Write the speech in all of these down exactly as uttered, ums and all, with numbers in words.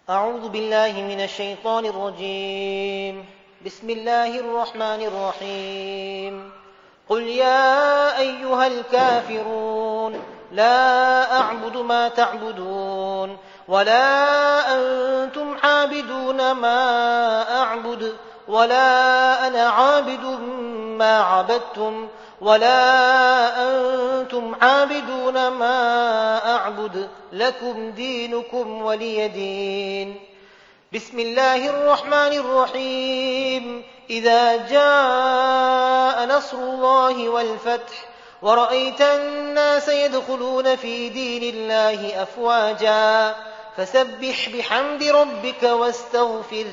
أعوذ بالله من الشيطان الرجيم. بسم الله الرحمن الرحيم. قل يا أيها الكافرون لا أعبد ما تعبدون ولا أنتم عابدون ما أعبد ولا أنا عابد ما عبدتم ولا أنتم عابدون ما أعبد لكم دينكم ولي دين. بسم الله الرحمن الرحيم. إذا جاء نصر الله والفتح ورأيت الناس يدخلون في دين الله أفواجا فسبح بحمد ربك واستغفره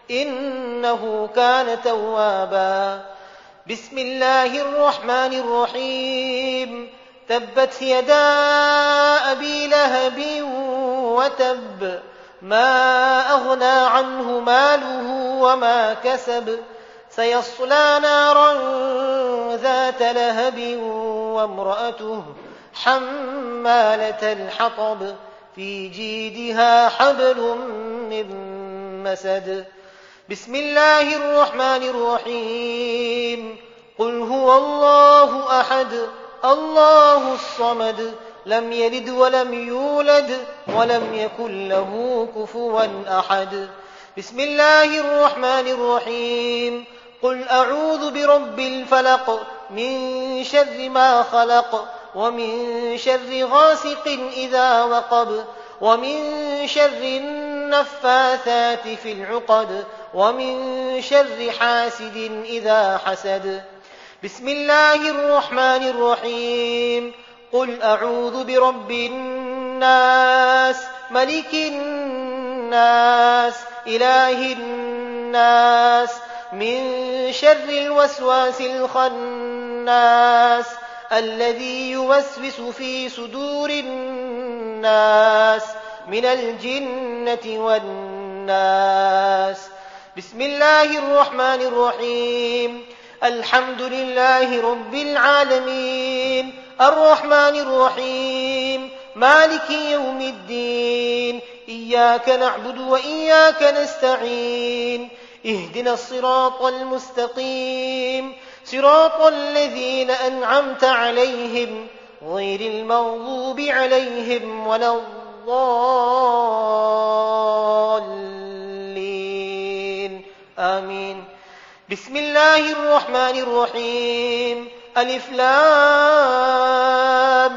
إنه كان توابا. بسم الله الرحمن الرحيم. تبت يدا أبي لهب وتب ما أغنى عنه ماله وما كسب سيصلى نارا ذات لهب وامرأته حمالة الحطب في جيدها حبل من مسد. بسم الله الرحمن الرحيم. قل هو الله أحد الله الصمد لم يلد ولم يولد ولم يكن له كفوا أحد. بسم الله الرحمن الرحيم. قل أعوذ برب الفلق من شر ما خلق ومن شر غاسق إذا وقب ومن شر النفاثات في العقد ومن شر حاسد إذا حسد. بسم الله الرحمن الرحيم. قل أعوذ برب الناس ملك الناس إله الناس من شر الوسواس الخناس الذي يوسوس في صدور الناس من الجنة والناس. بسم الله الرحمن الرحيم. الحمد لله رب العالمين الرحمن الرحيم مالك يوم الدين إياك نعبد وإياك نستعين اهدنا الصراط المستقيم صراط الذين أنعمت عليهم غير المغضوب عليهم ولا الضالين آمين. بسم الله الرحمن الرحيم. ألف لام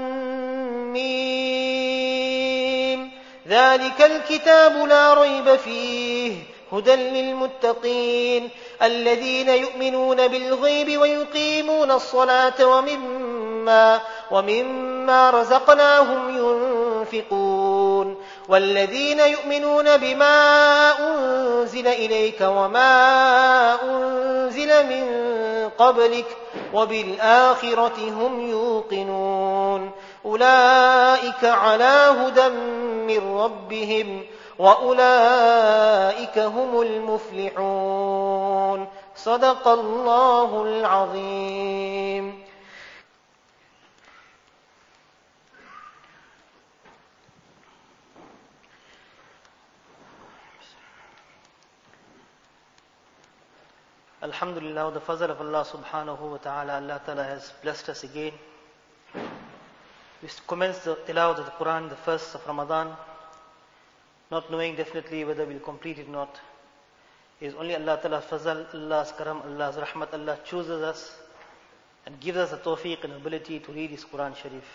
ميم ذلك الكتاب لا ريب فيه هدى للمتقين الذين يؤمنون بالغيب ويقيمون الصلاة ومما ومما رزقناهم ينفقون والذين يؤمنون بما أنزل إليك وما أنزل من قبلك وبالآخرة هم يوقنون أولئك على هدى من ربهم وأولئك هم المفلحون. صدق الله العظيم. Alhamdulillah, the fazl of Allah subhanahu wa ta'ala, Allah ta'ala has blessed us again. We commenced the tilawat of the Quran the first of Ramadan, not knowing definitely whether we'll complete it or not. It is only Allah ta'ala's fazl, Allah's karam, Allah's rahmat. Allah chooses us and gives us the tawfiq and ability to read His Quran Sharif.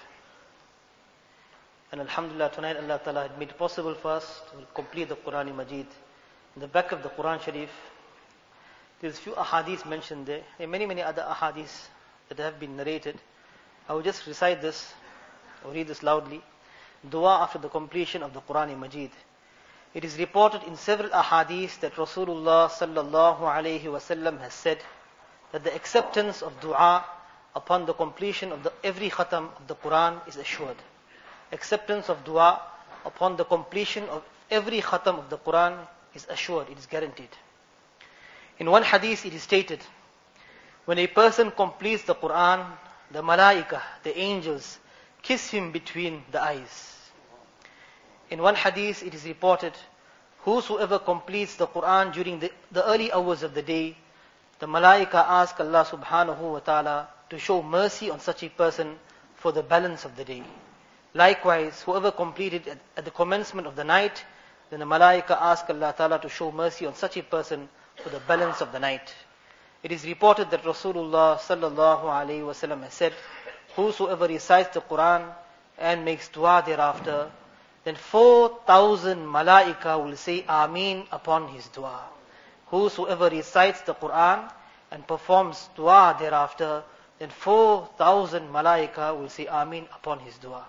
And Alhamdulillah, tonight Allah ta'ala had made it possible for us to complete the Quran Majid. In the back of the Quran Sharif, there's a few ahadith mentioned there. There are many, many other ahadith that have been narrated. I will just recite this, or read this loudly. Dua after the completion of the Quran Majid. It is reported in several ahadith that Rasulullah sallallahu alayhi wasallam has said that the acceptance of dua upon the completion of the, every khatam of the Quran is assured. Acceptance of dua upon the completion of every khatam of the Quran is assured, it is guaranteed. In one hadith it is stated, when a person completes the Quran, the malaika, the angels, kiss him between the eyes. In one hadith it is reported, whosoever completes the Quran during the, the early hours of the day, the malaika ask Allah subhanahu wa ta'ala to show mercy on such a person for the balance of the day. Likewise, whoever completed at, at the commencement of the night, then the malaika ask Allah ta'ala to show mercy on such a person for the balance of the night. It is reported that Rasulullah sallallahu alayhi wa sallam has said, whosoever recites the Quran and makes dua thereafter, then four thousand malaika will say Ameen upon his dua. Whosoever recites the Quran and performs dua thereafter, then four thousand malaika will say Ameen upon his dua.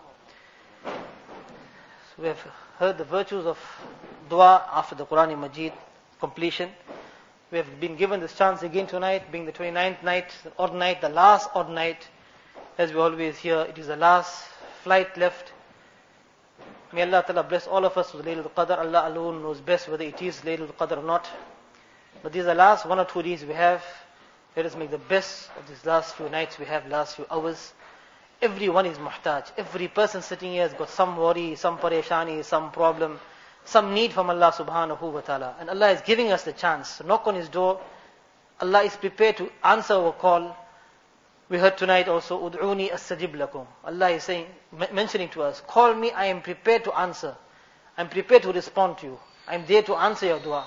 So we have heard the virtues of dua after the Quran Majid completion. We have been given this chance again tonight, being the twenty-ninth night, the odd night, the last odd night. As we always hear, it is the last flight left. May Allah Ta'ala bless all of us with Laylatul Qadr. Allah alone knows best whether it is Laylatul Qadr or not. But these are the last one or two days we have. Let us make the best of these last few nights we have, last few hours. Everyone is muhtaj. Every person sitting here has got some worry, some pareshani, some problem, some need from Allah subhanahu wa ta'ala. And Allah is giving us the chance to knock on His door. Allah is prepared to answer our call. We heard tonight also, Ud'uni astajib lakum. Allah is saying, mentioning to us, call me, I am prepared to answer. I am prepared to respond to you. I am there to answer your dua.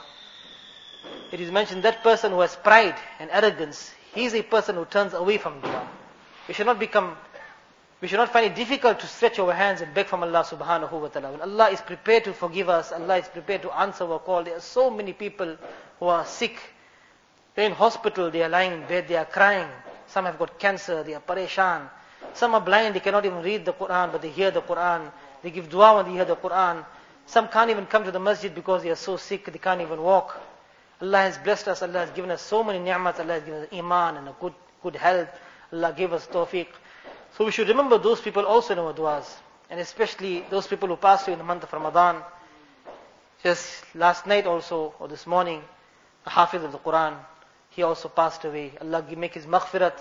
It is mentioned that person who has pride and arrogance, he is a person who turns away from dua. We should not become, we should not find it difficult to stretch our hands and beg from Allah subhanahu wa ta'ala. When Allah is prepared to forgive us, Allah is prepared to answer our call. There are so many people who are sick. They're in hospital, they are lying in bed, they are crying. Some have got cancer, they are pareshan. Some are blind, they cannot even read the Quran, but they hear the Quran. They give dua when they hear the Quran. Some can't even come to the masjid because they are so sick, they can't even walk. Allah has blessed us, Allah has given us so many ni'mat, Allah has given us iman and a good, good health. Allah gave us tawfiq. So we should remember those people also in our du'as. And especially those people who passed away in the month of Ramadan. Just last night also, or this morning, the Hafiz of the Quran, he also passed away. Allah make his maghfirat.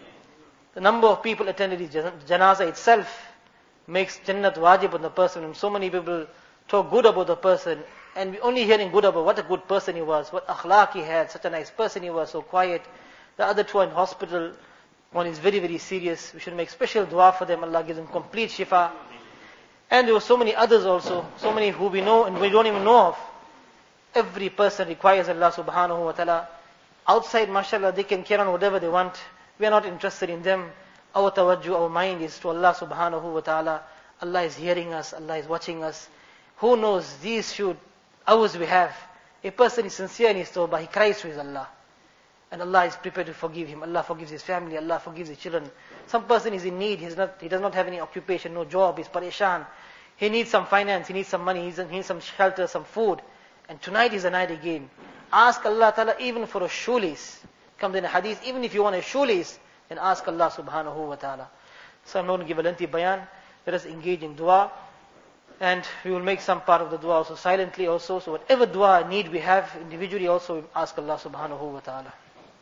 The number of people attended his janazah itself makes Jannat wajib on the person. And so many people talk good about the person. And we only hearing good about what a good person he was, what akhlaq he had, such a nice person he was, so quiet. The other two are in hospital. One is very, very serious. We should make special dua for them. Allah gives them complete shifa. And there were so many others also, so many who we know and we don't even know of. Every person requires Allah subhanahu wa ta'ala. Outside, mashallah, they can carry on whatever they want. We are not interested in them. Our tawajjuh, our mind is to Allah subhanahu wa ta'ala. Allah is hearing us, Allah is watching us. Who knows, these few hours we have, a person is sincere in his tawbah, he cries to his Allah. And Allah is prepared to forgive him. Allah forgives his family, Allah forgives his children. Some person is in need, he's not, he does not have any occupation, no job, he's pareshan. He needs some finance, he needs some money, he needs some shelter, some food. And tonight is the night again. Ask Allah Ta'ala even for a shoelace. Comes in a hadith, even if you want a shoelace, then ask Allah subhanahu wa ta'ala. So I'm not going to give a lengthy bayan. Let us engage in dua. And we will make some part of the dua also silently also. So whatever dua need we have individually also, we ask Allah subhanahu wa ta'ala.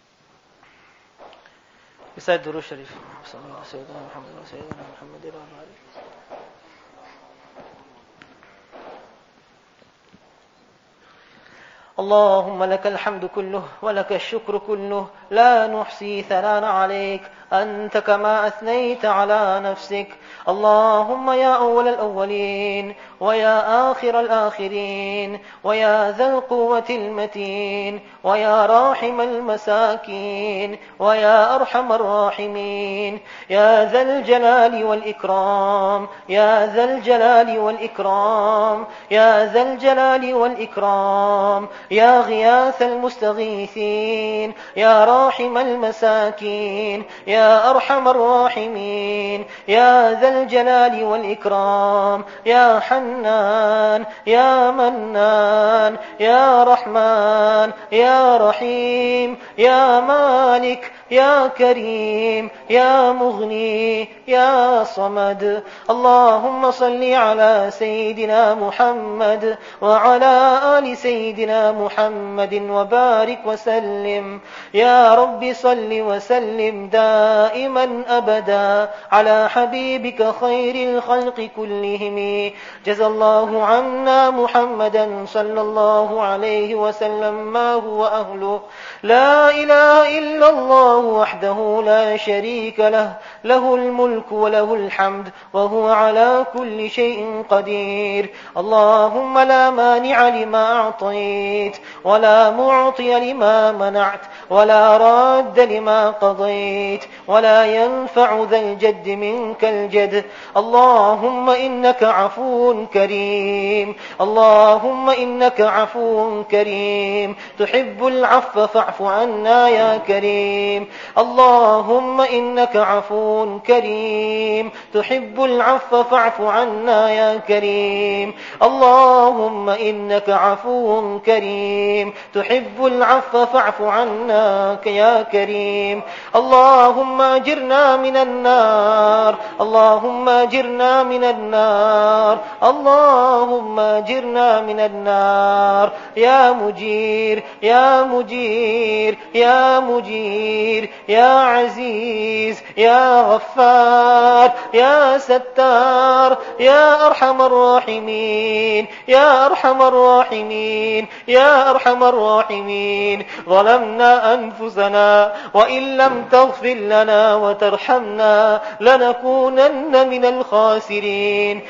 Beside Durood Sharif. اللهم لك الحمد كله ولك الشكر كله لا نحصي ثناء عليك أنت كما أثنيت على نفسك اللهم يا أول الأولين ويا آخر الآخرين ويا ذا القوة المتين ويا راحم المساكين ويا أرحم الراحمين يا ذا الجلال والإكرام يا ذا الجلال والإكرام يا ذا الجلال والإكرام يا غياث المستغيثين يا راحم المساكين يا أرحم الراحمين يا ذا الجلال والإكرام يا حنان يا منان يا رحمن يا رحيم يا مالك يا كريم يا مغني يا صمد. اللهم صل على سيدنا محمد وعلى آل سيدنا محمد وبارك وسلم. يا رب صل وسلم دائما أبدا على حبيبك خير الخلق كلهم. جزى الله عنا محمدا صلى الله عليه وسلم ما هو أهله. لا إله إلا الله وحده لا شريك له، له الملك وله الحمد وهو على كل شيء قدير. اللهم لا مانع لما أعطيت ولا معطي لما منعت ولا راد لما قضيت ولا ينفع ذا الجد منك الجد. اللهم إنك عفو كريم، اللهم إنك عفو كريم تحب العفو فاعف عنا يا كريم. اللهم إنك عفو كريم تحب العفو فاعف عنا يا كريم. اللهم إنك عفو كريم تحب العفو فاعف عنا يا كريم. اللهم أجرنا من النار، اللهم أجرنا من النار، اللهم أجرنا من النار. يا مجير يا مجير يا مجير يا عزيز يا غفار يا ستار يا أرحم الراحمين يا أرحم الراحمين يا أرحم الراحمين. ظلمنا أنفسنا وإن لم تغفر لنا وترحمنا لنكونن من الخاسرين.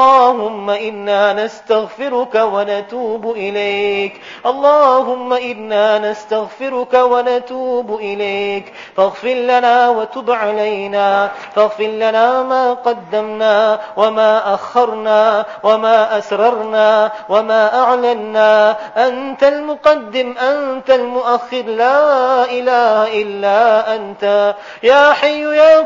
اللهم إنا نستغفرك ونتوب إليك، اللهم إنا نستغفرك ونتوب إليك. فاغفر لنا وتب علينا، فاغفر لنا ما قدمنا وما أخرنا وما أسررنا وما أعلنا. أنت المقدم أنت المؤخر، لا إله إلا أنت. يا حي يا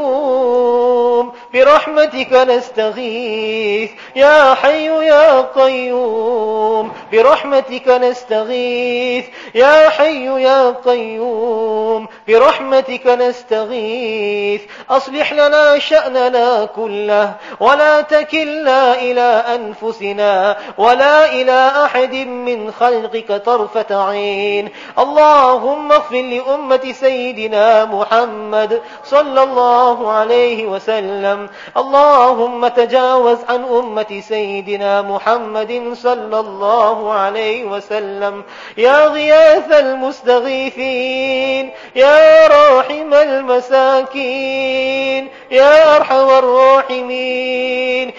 قيوم برحمتك نستغيث، يا حي يا قيوم برحمتك نستغيث، يا حي يا قيوم برحمتك نستغيث. أصلح لنا شأننا كله ولا تكلنا إلى أنفسنا ولا إلى أحد من خلقك طرفة عين. اللهم اغفر لأمة سيدنا محمد صلى الله عليه وسلم. اللهم تجاوز عن أمة سيدنا محمد صلى الله عليه وسلم. يا غياث المستغيثين، يا راحم المساكين، يا أرحم الراحمين.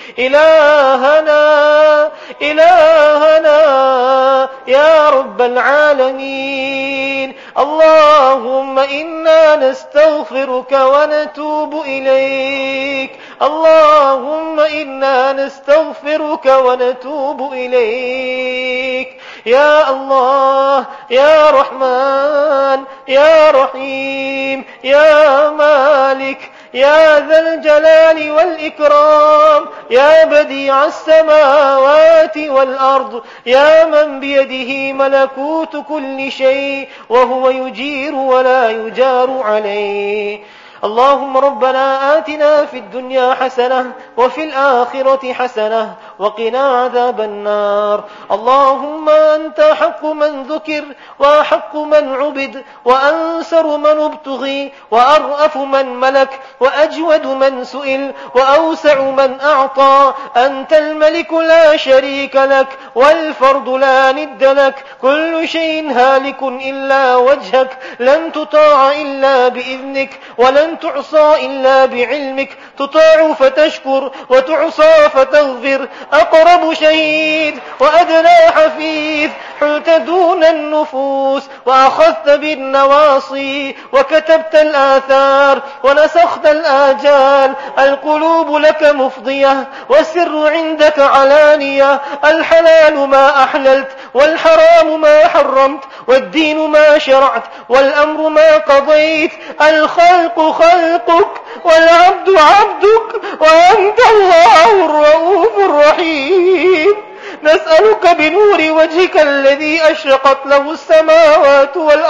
إلهنا إلهنا يا رب العالمين. اللهم إنا نستغفرك ونتوب إليك، اللهم إنا نستغفرك ونتوب إليك. يا الله يا رحمن يا رحيم يا مالك يا ذا الجلال والإكرام، يا بديع السماوات والأرض، يا من بيده ملكوت كل شيء وهو يجير ولا يجار عليه. اللهم ربنا آتنا في الدنيا حسنة وفي الآخرة حسنة وقنا عذاب النار. اللهم أنت حق من ذكر وحق من عبد وأنصر من ابتغي وأرأف من ملك وأجود من سئل وأوسع من أعطى. أنت الملك لا شريك لك والفرد لا ند لك. كل شيء هالك إلا وجهك، لن تطاع إلا بإذنك ولن تعصى إلا بعلمك. تطاع فتشكر وتعصى فتغفر. أقرب شهيد وأدنى حفيظ، حلت دون النفوس وأخذت بالنواصي وكتبت الآثار ونسخت الآجال. القلوب لك مفضية والسر عندك علانية. الحلال ما أحللت والحرام ما حرمت والدين ما شرعت والأمر ما قضيت. الخلق خلقك والعبد عبدك وأنت الله الرؤوف الرحيم. نسألك بنور وجهك الذي أشرقت له السماوات والأرض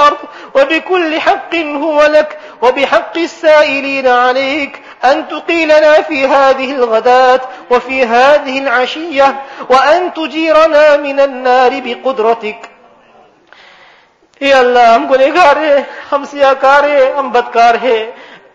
وبكل حق هو لك وبحق السائلين عليك أن تقيلنا في هذه الغداة وفي هذه العشية وأن تجيرنا من النار بقدرتك. Ya Allah, hum gunegar hai, hum siyakar hai, hum badkar hai.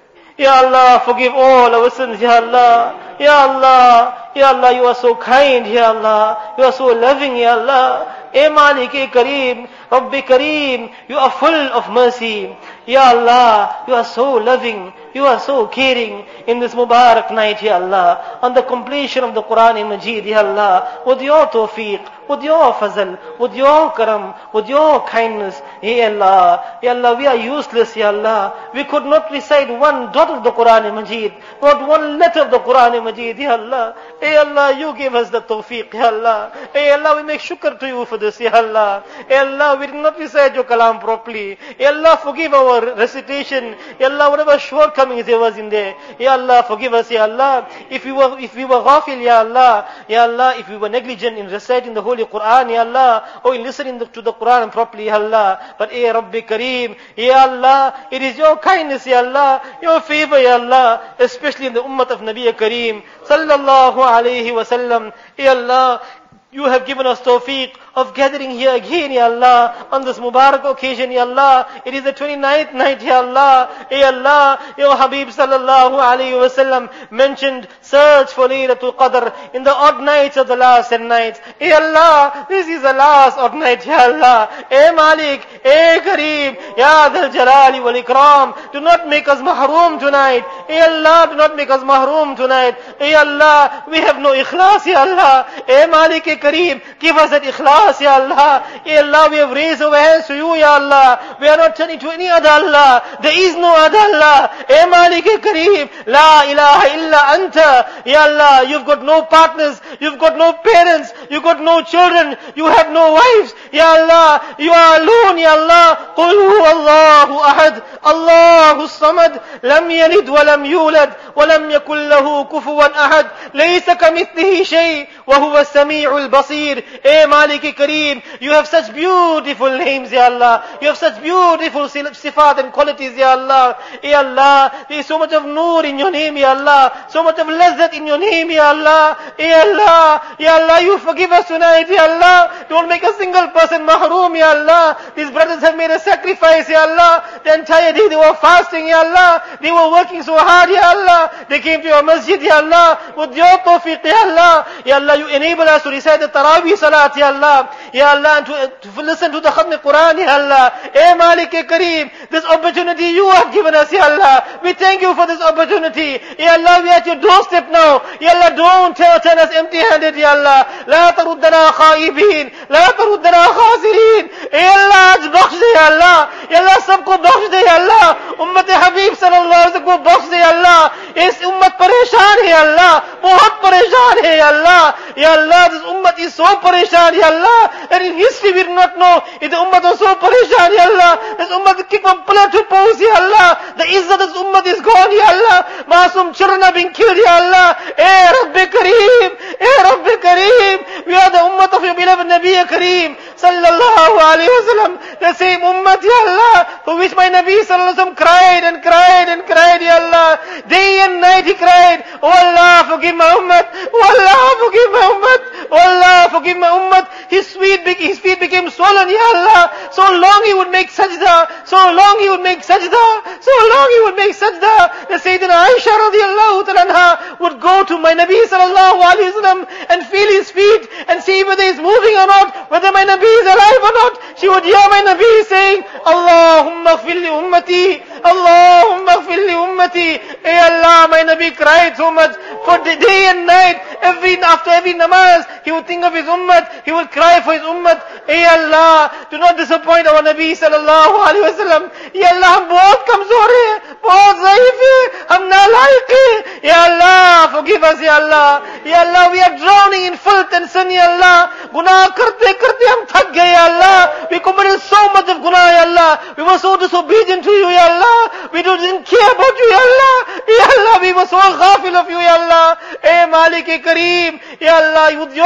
Ya Allah, forgive all our sins, Ya Allah. Ya Allah, Ya Allah, you are so kind, Ya Allah. You are so loving, Ya Allah. E Malik-e Kareem, Rabbi Kareem, you are full of mercy. Ya Allah, you are so loving, you are so caring in this Mubarak night, Ya Allah. On the completion of the Quran Majid, Ya Allah, with your tawfiq, with your fazl, with your karam, with your kindness, Ya Allah. Ya Allah, we are useless, Ya Allah. We could not recite one dot of the Quran Majid, not one letter of the Quran Majid, Ya Allah. Ya Allah, you give us the tawfiq, Ya Allah. Ya Allah, we make shukr to you for this, Ya Allah. Ya Allah, we did not recite your kalam properly. Ya Allah, forgive our recitation. Ya Allah, whatever shortcomings there was in there. Ya Allah, forgive us, Ya Allah. If we were, if we were ghafil, Ya Allah. Ya Allah, if we were negligent in reciting the Holy Quran, Ya Allah, or in listening to the Quran properly, Ya Allah. But, Eh Rabbi Kareem, Ya Allah, it is your kindness, Ya Allah, your favor, Ya Allah, especially in the ummah of Nabi Kareem, sallallahu alayhi wa sallam. Ya Allah, you have given us tawfiq of gathering here again, Ya Allah, on this Mubarak occasion, Ya Allah. It is the twenty-ninth night, Ya Allah. Ya Allah, your Habib sallallahu alayhi wa sallam mentioned search for Laylatul Qadr in the odd nights of the last ten nights. Ya Allah, this is the last odd night, Ya Allah. Eh Malik, Eh Kareem, Ya Dhal Jalali wal Ikram, do not make us mahroom tonight. Ya Allah, do not make us mahroom tonight. Ya Allah, we have no ikhlas, Ya Allah. Eh Malik Kareem, give us that ikhlas, Ya Allah. Ya Allah, we have raised our hands to you, Ya Allah. We are not turning to any other Allah. There is no other Allah. Eh Malik Kareem, La ilaha illa anta. Ya Allah, you've got no partners, you've got no parents, you've got no children, you have no wives. Ya Allah, you are alone, Ya Allah. Qul huwa Allahu ahad, Allahu samad, lam yalid wa lam yulad, wa lam yakul lahu kufuwan ahad, laysa kamithlihi shay, wa huwa as-sami'ul basir. Eh Malik Kareem, you have such beautiful names, Ya Allah. You have such beautiful sifat and qualities, Ya Allah. Ya Allah, there is so much of noor in your name, Ya Allah. So much of lazzat in your name, Ya Allah. Ya Allah, Ya Allah, you forgive us tonight, Ya Allah. Don't make a single person mahroom, Ya Allah. These brothers have made a sacrifice, Ya Allah. The entire day they were fasting, Ya Allah. They were working so hard, Ya Allah. They came to your masjid, Ya Allah, with your tawfiq, Ya Allah. Ya Allah, you enable us to recite the Taraweeh Salat, Ya Allah. Ya Allah, and to, to listen to the Khatm Quran, Ya Allah. Eh Malik Kareem, this opportunity you have given us, Ya Allah. We thank you for this opportunity. Ya Allah, we are at your doorstep now. Ya Allah, don't turn us empty-handed, Ya Allah. La taruddana khaibin, la taruddana khasirin. Ya Allah, aaj bakhsh de, Ya Allah. Ya Allah, sabko bakhsh de, Ya Allah. Ummat Habib sallallahu alaihi wasallam ko bakhsh de, Ya Allah. Is ummat pareshan hai, Ya Allah. Bahut pareshan hai, Ya Allah. Ya Allah, this ummat is so pareshan, Ya Allah. And in history we do not know if the ummah was so pareshan, Ya Allah. This ummah keep on pillar to post, Ya Allah. The izzat of this ummah is gone, Ya Allah. Masoom children are being killed, Ya Allah. Eh Rabbi Kareem, Eh Rabbi Kareem. We are the ummah of your beloved Nabi Kareem sallallahu alayhi wa sallam. The same ummah, Ya Allah, for which my Nabi sallallahu alayhi wa sallam cried and cried and cried, Ya Allah. Day and night he cried, Oh Allah, forgive my ummah. Oh Allah, forgive my ummah. Oh Allah, forgive my ummah. His feet, his feet became swollen, Ya Allah. So long he would make sajda. So long he would make sajda. So long he would make sajda. The Sayyidina Aisha radiallahu ta'ala would go to my Nabi sallallahu alayhi wa sallam and feel his feet and see whether he's moving or not, whether my Nabi is alive or not. She would hear my Nabi saying, Allahumma ghfir li ummati. Allahumma ghfir li ummati. Hey Allah, my Nabi cried so much for the day and night. Every, after every namaz, he would think of his ummah. He would cry for his ummah. Hey Allah, do not disappoint our Nabi sallallahu alayhi wa sallam. Ya Allah, hum bahut kamzor hai, bahut zaif hai, hum nalaik hai. Ya Allah, forgive us, Ya Allah. Ya Allah, we are drowning in filth and sin, Ya Allah. Gunah karte karte hum thak gaye, Ya Allah. We committed so much of gunah, Ya Allah. We were so disobedient to you, Ya Allah. We didn't care about you, Ya Allah. Ya Allah, we were so ghafil of you, Ya Allah. Eh Malik Kareem, Ya Allah, with your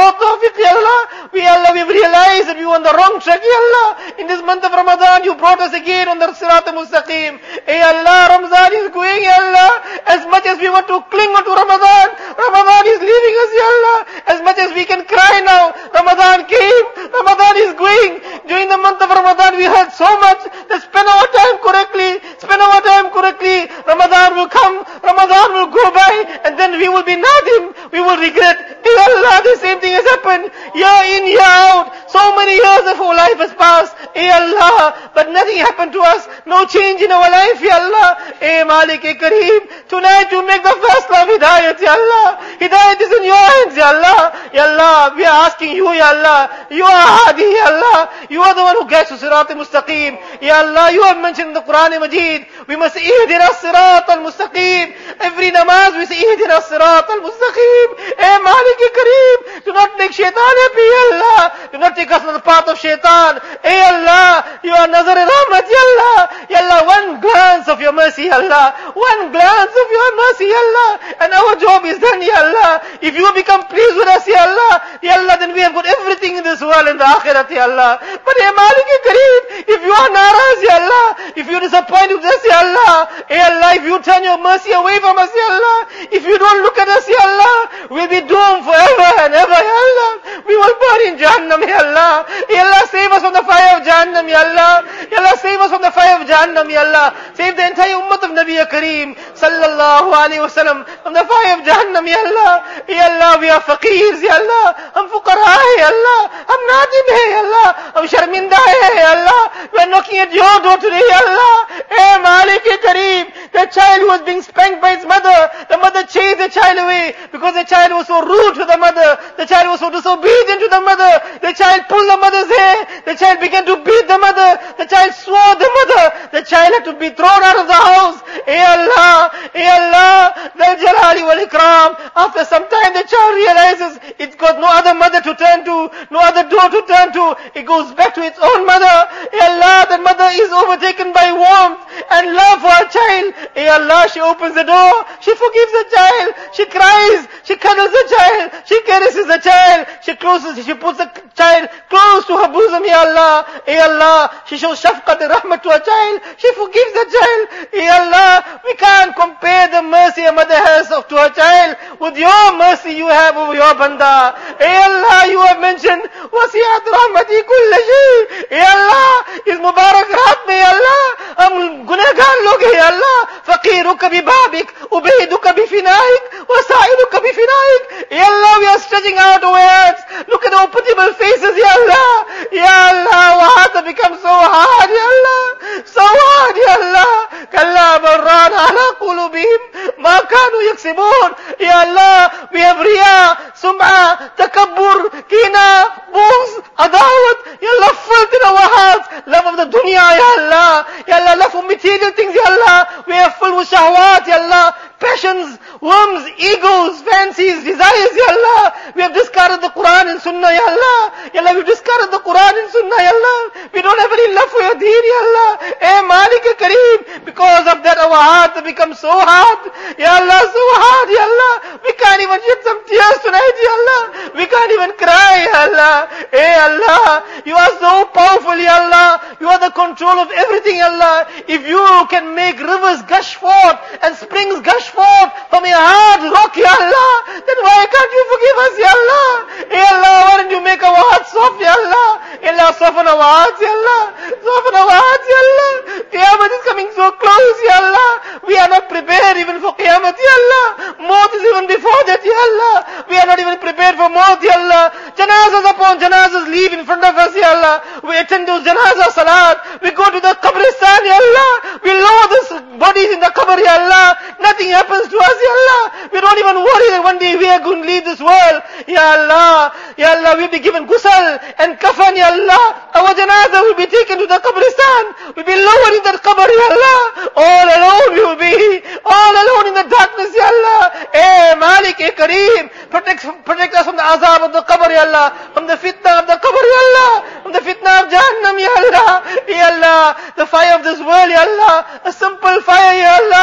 your tawfiq, Ya Allah. We, Allah, we've realized that we were on the wrong track, Ya Allah. In this month of Ramadan, you brought us again on the Sirat al-Mustaqim. Hey Allah, Ramadan is going, Ya Allah. As much as we want to cling on to Ramadan, Ramadan is leaving us, Ya Allah. As much as we can cry now, Ramadan came, Ramadan is going. During the month of Ramadan, we heard so much that spend our time correctly, spend our time correctly. Ramadan will come, Ramadan will go by, and then we will be nadim, we will regret. Hey Allah, the same thing has happened. Year in, year out. So many years of our life has passed. Hey Allah, but nothing happened to us. No change in our life, Ya Allah. Hey Malik, Hey Kareem, tonight you make the first of Hidayat, Ya Allah. Hidayat is in your hands, Ya Allah. Ya Allah, we are asking you, Ya Allah. You are Hadi, Ya Allah. You are the one who guides to Sirat al-Mustaqim. Ya Allah, you have mentioned in the Quran Majid, we must ihdina Sirat al-Mustaqim. Every namaz we say ihdina Sirat al-Mustaqim. Hey Malik, Hey Kareem, do not make shaitan happy, Ya Allah. Do not take us on the path of shaitan. Hey Allah, you are Nazar Rahmat, Ya Allah. Ya Allah, one glance of your mercy, Ya Allah. One glance of your mercy, Ya Allah. And our job is done, Ya Allah. If you become pleased with us, Ya Allah, Ya Allah, then we have got everything in this world and the akhirat, Ya Allah. But hey Malik, Hey Kareem, if you are naraz, Ya Allah, if you disappoint with us, Ya Allah, Hey Allah, if you turn your mercy away from us, Ya Allah, if you don't look at us, Ya Allah, we'll be doomed forever and ever, Ya Allah. We will burn in Jahannam, Ya Allah. Ya Allah, save us from the fire of Jahannam, Ya Allah. Ya Allah, save us from the fire of Jahannam, Ya Allah. Save the entire ummah of Nabi Kareem sallallahu alayhi wa sallam from the fire of Jahannam, Ya Allah. Ya Allah, we are faqirs, Ya Allah. Hum fuqara hai, Ya Allah. Hum nadim hai, Ya Allah. Hum sharminda hai, Ya Allah. We are knocking at your door today, Ya Allah. Hey Malik, Hey Kareem, the child who was being spanked by its mother, the mother chased the child away because the child was so rude to the mother. The child was so disobedient to the mother. The child pulled the mother's hair. The child began to beat the mother. The child swore the mother. The child had to be thrown out of the house. Hey Allah, Hey Allah, the Jalali wal Ikram. After some time the child realizes it's got no other mother to turn to, no other door to turn to. It goes back to its own mother. Hey Allah, the mother is overtaken by warmth and love for her child. Hey Allah, she opens the door. She forgives the child. She cries. She cuddles the child. She caresses the child. She closes, she puts the child close to her bosom, Ya Allah. Hey Allah, she shows shafqat and rahmat to her child. She forgives the child. Hey Allah, we can't compare the mercy a mother has of to her child with your mercy you have over your banda. Hey Allah, you have mentioned wasi'at rahmati kulla shay. Hey Allah, is mubarak rahat mein, Ya Allah, hum gunagar log hai, Ya Allah. Faqiruka bi babik, ubaiduka bi finaik, wasaiduka bi finaik. Ya Allah, we are stretching out our hands. Look at our pitiable faces, Ya Allah. Ya Allah, our hearts have become so hard, Ya Allah. So hard, Ya Allah. Kalla barran ala qulubihim ma kanu yaksibun. Ya Allah, we have riya, sum'a, takabbur, kina, bughz, adawat. Ya Allah, filth in our hearts. Love of the dunya, Ya Allah. Ya Allah, love for material things, Ya Allah. We are full with shahwat, Ya Allah. Passions, worms, egos, fancies, desires, Ya Allah. We have discarded the Quran and Sunnah, Ya Allah. Ya Allah, we've discarded the Quran and Sunnah, Ya Allah. We don't have any love for your deen, Ya Allah. Hey Malik Kareem, because of that our hearts have become so hard. Ya Allah, so hard, Ya Allah. We can't even shed some tears tonight, Ya Allah. We can't even cry, Ya Allah. Hey Allah, you are so powerful, Ya Allah. You are the control of everything, Ya Allah. If you can make rivers gush forth and springs gush forth from your hard rock, Ya Allah, then why can't you forgive us, Ya Allah? Ya Allah, why don't you make our hearts soft, Ya Allah? Ya Allah, soften our hearts, Ya Allah. Soften our hearts, Ya Allah. Qiyamah is coming so close, Ya Allah. We are not prepared even for Qiyamah, Ya Allah. Maut is even before that, Ya Allah. We are not even prepared for Maut, Ya Allah. Janazas upon janazas leave in front of us, Ya Allah. We attend those janazah salat. We go to the qabristan, Ya Allah. We lower those bodies in the qabr, Ya Allah. Nothing happens to us, Ya Allah. We don't even worry that one day we are going to leave this world. Ya Allah, Ya Allah, we'll be given ghusl and kafan, Ya Allah. Our janazah will be taken to the qabristan. We'll be lowered in that qabr, Ya Allah. All alone we will be. All alone in the darkness, Ya Allah. Eh, Malik, Eh, Kareem. Protect, protect us from the azab of the qabr, Ya Allah. From the fitna of the qabr, Ya Allah. From the fitna of Jahannam, Ya Allah. Ya Allah, the fire of this world, Ya Allah. A simple fire, Ya Allah. If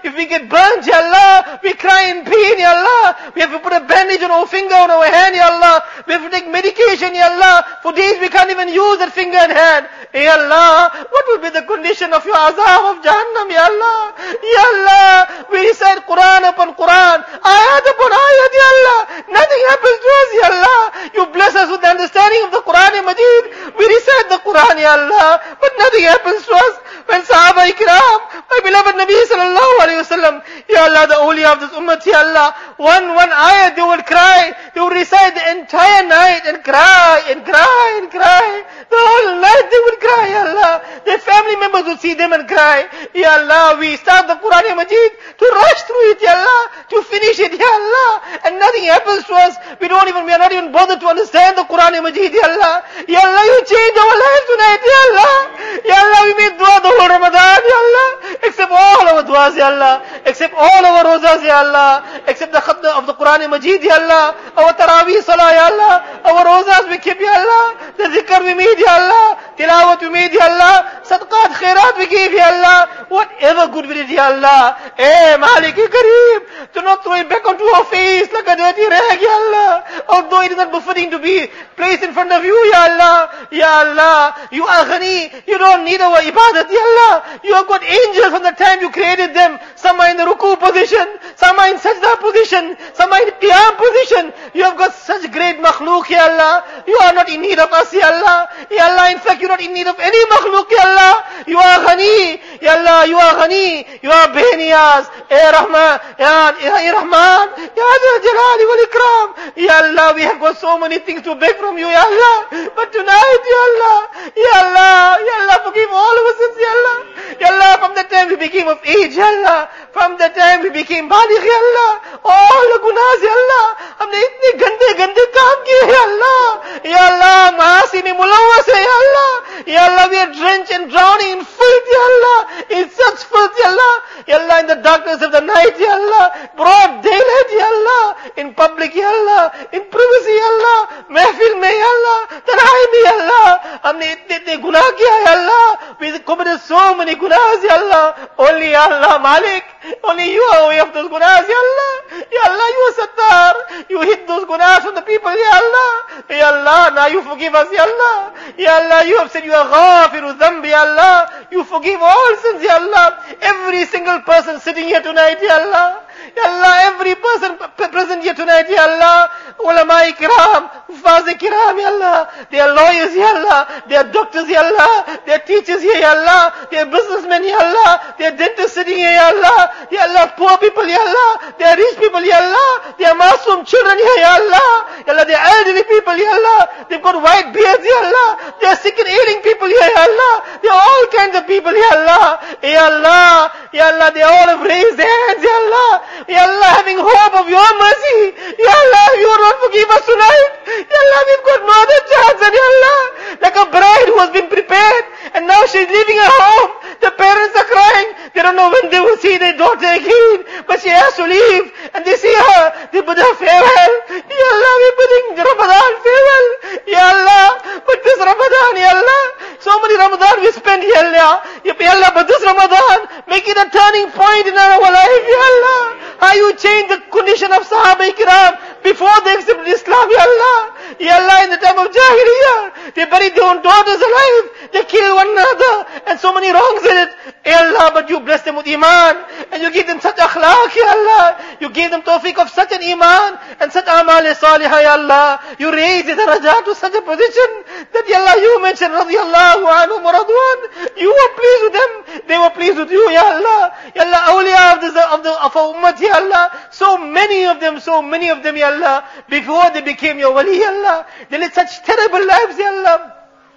If we get burnt, Ya Allah, we cry in pain, Ya Allah. We have to put a bandage on our finger, on our hand, Ya Allah. We have to take medication, Ya Allah. For days we can't even use that finger and hand. Ya Allah, what will be the condition of your azab of Jahannam, Ya Allah? Ya Allah, we recite Quran upon Quran, ayat upon ayat, Ya Allah. Nothing happens to us, Ya Allah. You bless us with the understanding of the Quran and Majid. We recite the Quran, Ya Allah, but nothing happens to us. When Sahaba Ikram, my beloved Nabi sallallahu alayhi wa sallam, Ya Allah, the awliya of this ummah, Ya Allah, one, one ayat they would cry, they would recite the entire night and cry and cry and cry. The whole night they would cry, Ya Allah. Their family members would see them and cry. Ya Allah, we start the Quran Majid to rush through it, Ya Allah, to finish it, Ya Allah, and nothing happens to us. We don't even, we are not even bothered to understand the Quran Majid, Ya Allah. Ya Allah, you change our lives tonight, Ya Allah. Ya Allah, we made dua the whole Ramadan, Ya Allah, except all our duas, Ya Allah, except all our rozas, Ya Allah, except the khatna of the Quran Majid, Ya Allah, our Taraweeh Salah, Ya Allah, our rozas we keep, Ya Allah, the zikr we made, Ya Allah, tilawat we made, Ya Allah, sadaqat, khairat we gave, Ya Allah, whatever good we did, Ya Allah. Eh, Malik Kareem, do not throw it back onto our face like a dirty rag, Ya Allah, although it is not befitting to be placed in front of you, Ya Allah. Ya Allah, you are Ghani, you don't need our ibadat, Ya Allah. You have got angels from the time you created them. Some are in the ruku position, some are in sajda position, some are in qiyam position. You have got such great makhluk, Ya Allah. You are not in need of us, Ya Allah. Ya Allah, in fact, you are not in need of any makhluk, Ya Allah. You are Ghani, Ya Allah, you are Ghani, you are Beniyaz, Eh Rahman, Ya, Ya Rahman, Ya Jalali wal Ikram. Ya Allah, we have got so many things to beg from you, Ya Allah. But tonight, Ya Allah, Ya Allah, Ya Allah, forgive all of us sins, Ya Allah. Ya Allah, from the time we became of age, Ya Allah, from the time we became baligh, Ya Allah, all the gunas, Ya Allah, हमने इतने गंदे गंदे काम किए, Ya Allah. Ya Allah, मासी में मुलव्वस है, Ya Allah. Ya Allah, we are drenched and drowning in filth, Ya Allah, in such filth, Ya Allah. Ya Allah, in the darkness of the night, Ya Allah, broad daylight, Ya Allah, in public, Ya Allah, in privacy, Ya Allah, महफिल में, Ya Allah, तन्हाई में, Ya Allah, हमने इतने इतने गुनाह किया, Ya Allah. We committed so many gunas, Ya Allah. Only Ya Allah, Malik, only you are aware of those gunas, Ya Allah. Ya Allah, you are Sattar. You hid those gunas from the people, Ya Allah. Ya Allah, now you forgive us, Ya Allah. Ya Allah, you have said you are Ghafiru Dhanb, Ya Allah. You forgive all sins, Ya Allah. Every single person sitting here tonight, Ya Allah. Ya Allah, every person present here tonight, Ya Allah. Ulama Ikram, Hufaz Ikram, Ya Allah. They are lawyers, Ya Allah. They are doctors, Ya Allah. They are teachers here, Ya Allah. They are businessmen, Ya Allah. They are dentists sitting here, Ya Allah. Ya Allah, poor people, Ya Allah. They are rich people, Ya Allah. They are masoom children here, Ya Allah. Ya Allah, they are elderly people, Ya Allah. They've got white beards, Ya Allah. They are sick and ailing people here, Ya Allah. They are all kinds of people, Ya Allah. Ya Allah, Ya Allah, they all have raised their hands, Ya Allah. Ya Allah, having hope of your mercy. Ya Allah, you will not forgive us tonight. Ya Allah, we've got no other chance, and Ya Allah, like a bride who has been prepared, and now she's leaving her home. The parents are crying. They don't know when they will see their daughter again, but she has to leave, and they see her. They bid her farewell. Ya Allah, we're bidding Ramadan farewell. Ya Allah, but this Ramadan, Ya Allah, so many Ramadan we spend, Ya Allah. Ya Allah, but this Ramadan, make it a turning point in our life, Ya Allah. How you change the condition of Sahaba Ikram before they accepted Islam, Ya Allah. Ya Allah, in the time of Jahiliyyah, they buried their own daughters alive. They killed one another, and so many wrongs in it. Ya Allah, but you bless them with Iman, and you give them such akhlaq, Ya Allah. You gave them tawfiq of such an Iman, and such amal salihah, Ya Allah. You raised the darajat to such a position, that Ya Allah, you mentioned, radiyallahu anhum wa radwan. You were pleased with them, they were pleased with you, Ya Allah. Ya Allah, awliya of the, of the, of our ummah, Ya Allah. So many of them, so many of them, Ya Allah, before they became your wali, Ya Allah, they led such terrible lives, Ya Allah.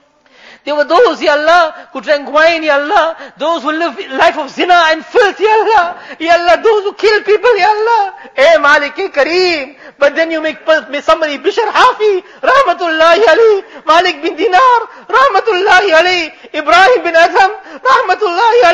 There were those, Ya Allah, who drank wine, Ya Allah. Those who lived life of zina and filth, Ya Allah. Ya Allah, those who kill people, Ya Allah. Eh, Malik Kareem. But then you make somebody, Bishr Hafi, Rahmatullahi alayhi. Malik bin Dinar, Rahmatullahi alayhi. Ibrahim bin Adham, Rahmatullahi alayhi.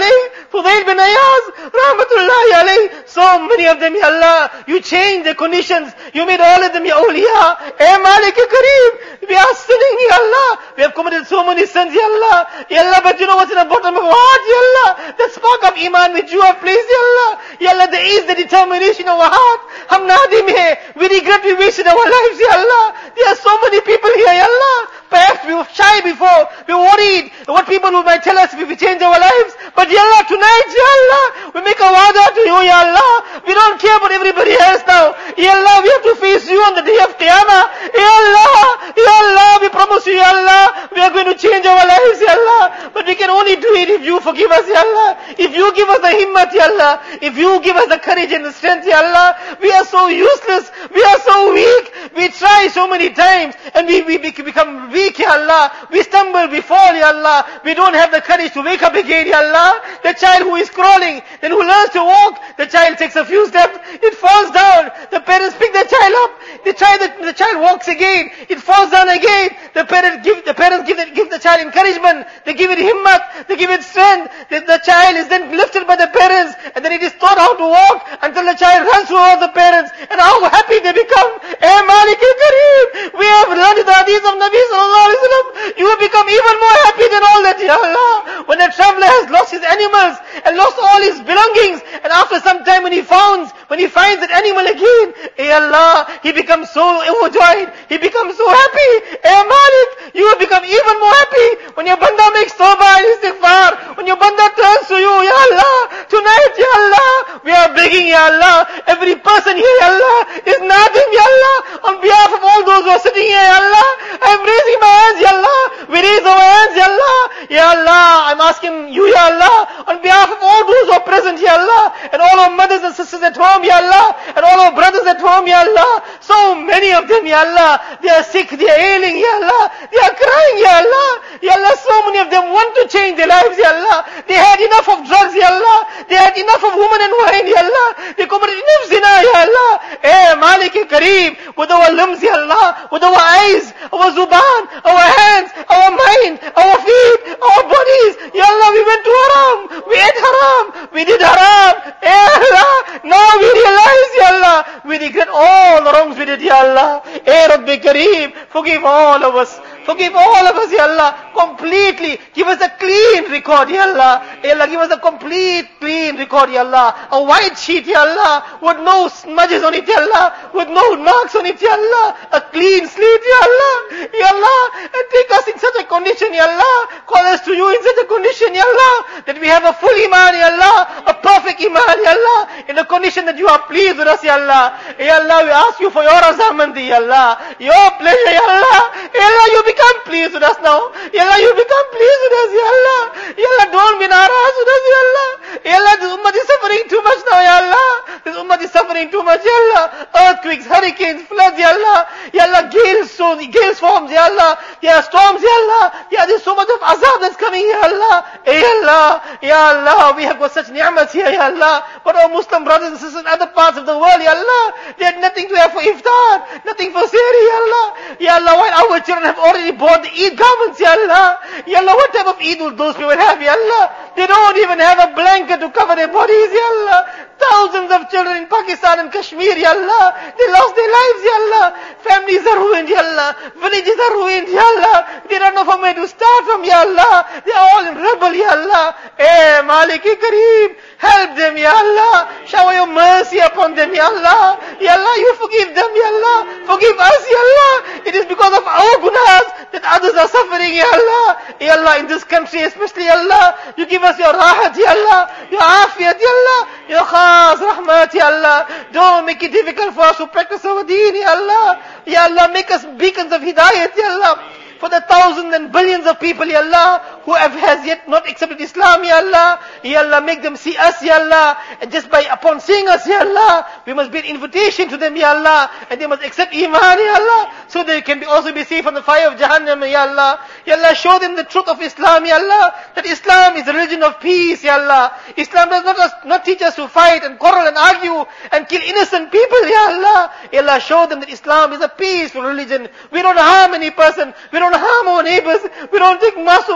Fudayl bin Ayaz, rahmatullahi alayhi. So many of them, Ya Allah, you changed the conditions. You made all of them Ya awliya. Eh Malik Kareem, we are sinning, Ya Allah. We have committed so many sins, Ya Allah. Ya Allah, but you know what's in the bottom of our heart, Ya Allah? The spark of iman which you have placed, Ya Allah. Ya Allah, there is the determination of our heart. Hum nadim hai. We regret we wasted our lives, Ya Allah. There are so many people here, Ya Allah. Perhaps we were shy before. We were worried what people might tell us if we change our lives. But Ya Allah, tonight, Ya Allah, we make a wa'da to you, Ya Allah. We don't care about everybody else now. Ya Allah, we have to face you on the day of Qiyamah. Ya Allah, Ya Allah, we promise you, Ya Allah, we are going to change our lives, Ya Allah. But we can only do it if you forgive us, Ya Allah. If you give us the himmat, Ya Allah. If you give us the courage and the strength, Ya Allah. We are so useless. We are so weak. We try so many times and we, we become weak, Ya Allah. We stumble, we fall, Ya Allah. We don't have the courage to wake up again, Ya Allah. The child who is crawling, then who learns to walk, the child takes a few steps, it falls down. The parents pick the child up. The child, the, the child walks again. It falls down again. The parents give the parents give the, give the child encouragement. They give it himmat. They give it strength. The, the child is then lifted by the parents, and then it is taught how to walk until the child runs towards the parents. And how happy they become. Eh Malik Kareem, we have learned the hadith of Nabi sallallahu alaihi wasallam. You will become even more happy than all that, Ya Allah. When a traveler has lost his animals and lost all his belongings, and after some time when he finds when he finds that animal again, eh Allah, he becomes so overjoyed. He becomes so happy. Eh Malik, you will become even more happy when your banda makes tawbah and istighfar. When your banda turns to you, Ya Allah. Tonight, Ya Allah, we are begging, Ya Allah. Every person here, Ya Allah, is nothing, Ya Allah. On behalf of all those who are sitting here, Ya Allah, I am raising my hands, Ya Allah. We raise our hands, Ya Allah. Ya Allah, I'm asking you, Ya Allah, on behalf of all those who are present, Ya Allah, and all our mothers and sisters at home, Ya Allah, and all our brothers at home, Ya Allah. So many of them, Ya Allah, they are sick, they are ailing, Ya Allah. They are crying, Ya Allah. Ya Allah, so many of them want to change their lives, Ya Allah. They had enough of drugs, Ya Allah. They had enough of women and wine, Ya Allah. They committed enough zina, Ya Allah. Eh, Malik Kareem, with our limbs, Ya Allah, with our eyes, our zuban, our hands, our mind, our feet, our bodies, Ya Allah, we went to haram. We ate haram. We did haram. Eh, Allah, now we realize, Ya Allah, we regret all the wrongs we did, Ya Allah. Eh, Rabbi Kareem, forgive all of us. Forgive all of us, Ya Allah, completely. Give us a clean record, Ya Allah. Ya Allah, give us a complete, clean record, Ya Allah. A white sheet, Ya Allah, with no smudges on it, Ya Allah, with no marks on it, Ya Allah. A clean slate, Ya Allah. Ya Allah, and take us in such a condition, Ya Allah. Call us to you in such a condition, Ya Allah, that we have a full iman, Ya Allah, a perfect iman, Ya Allah, in the condition that you are pleased with us, Ya Allah. Ya Allah, we ask you for your razamandi, Ya Allah, your pleasure, Ya Allah. Ya Allah, you become pleased with us now. Ya Allah, you become pleased with us, Ya Allah. Ya Allah, don't be naraz with us, Ya Allah. Ya Allah, this ummah is suffering too much now, Ya Allah. This ummah is suffering too much, Ya Allah. Earthquakes, hurricanes, floods, Ya Allah. Ya Allah, gales, so gales forms, Ya Allah. There are storms, Ya Allah. Ya, there's so much of azab that's coming, Ya Allah. Ya Allah, Ya Allah, we have got such ni'mat here, Ya Allah. But our Muslim brothers and sisters in other parts of the world, Ya Allah, they had nothing to have for iftar, nothing for sehri, Ya Allah. Ya Allah, while our children have already bought the Eid garments, Ya Allah. Ya Allah, what type of Eid will those people have, Ya Allah? They don't even have a blanket to cover their bodies, Ya Allah. Thousands of children in Pakistan and Kashmir, Ya Allah, they lost their lives, Ya Allah. Families are ruined, Ya Allah. Villages are ruined, Ya Allah. They don't know from where to start from, Ya Allah. They are all in rebel, Ya Allah. Eh, Malik Kareem, help them, Ya Allah. Shower your mercy upon them, Ya Allah. Ya Allah, you forgive them, Ya Allah. Forgive us, Ya Allah. It is because of our gunas that others are suffering, Ya Allah. Ya Allah, in this country especially, Ya Allah, you give us your rahat, Ya Allah, your afiyat, Ya Allah, your khas rahmat, Ya Allah. Don't make it difficult for us to practice our deen, Ya Allah. Ya Allah, make us beacons of hidayat, Ya Allah. For the thousands and billions of people, Ya Allah, who have has yet not accepted Islam, Ya Allah. Ya Allah, make them see us, Ya Allah. And just by upon seeing us, Ya Allah, we must be an invitation to them, Ya Allah. And they must accept Iman, Ya Allah. So they can be also be saved from the fire of Jahannam, Ya Allah. Ya Allah, show them the truth of Islam, Ya Allah. That Islam is a religion of peace, Ya Allah. Islam does not, not teach us to fight and quarrel and argue and kill innocent people, Ya Allah. Ya Allah, show them that Islam is a peaceful religion. We don't harm any person. We don't harm our neighbors. We don't take Muslim children's